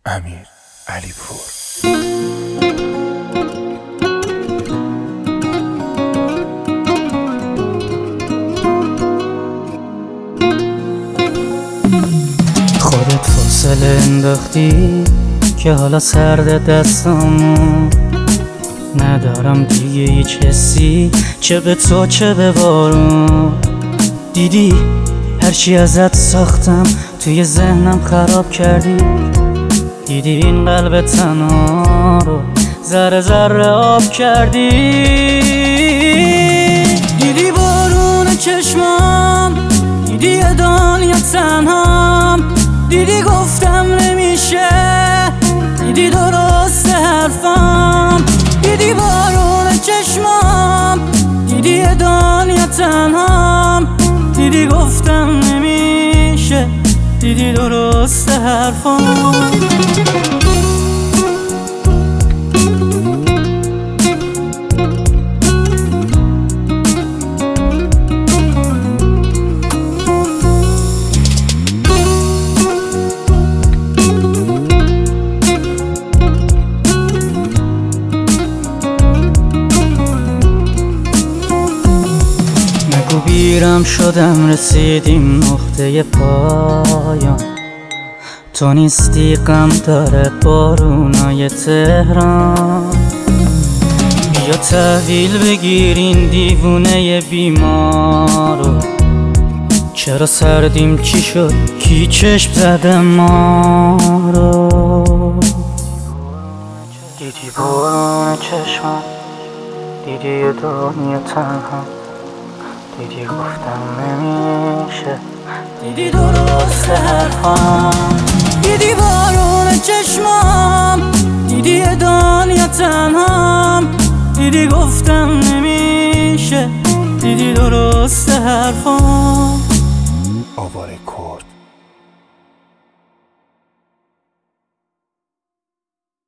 امیر علیپور. خودت فاصله انداختی که حالا سرد دستامو ندارم دیگه هیچ حسی، چه به تو چه به بارون. دیدی هرچی ازت ساختم توی ذهنم خراب کردی. دیدی این قلب تنها رو ذره ذره آب کردی. دیدی بارون چشمام، دیدی یه دنیا تنهام. دیدی گفتم نمیشه، دیدی درست حرفام. دیدی بارون چشمام، دیدی یه دنیا تنهام. دیدی گفتم نمیشه، دیدی درست حرفام. بیرم شدم رسیدیم نقطه پایان. تو نیستی غم داره بارونای تهران. بیا تحویل بگیرین دیوونه بیمارو. چرا سردیم چی شد کی چشم زده ما رو. دیدی بارون چشمم، دیدی یه دنیا تنها. دیدی گفتم نمیشه، دیدی درست حرفام. دیدی بارون چشمام، دیدی یه دنیا تنهام. دیدی گفتم نمیشه، دیدی درست حرفام. آواره کن.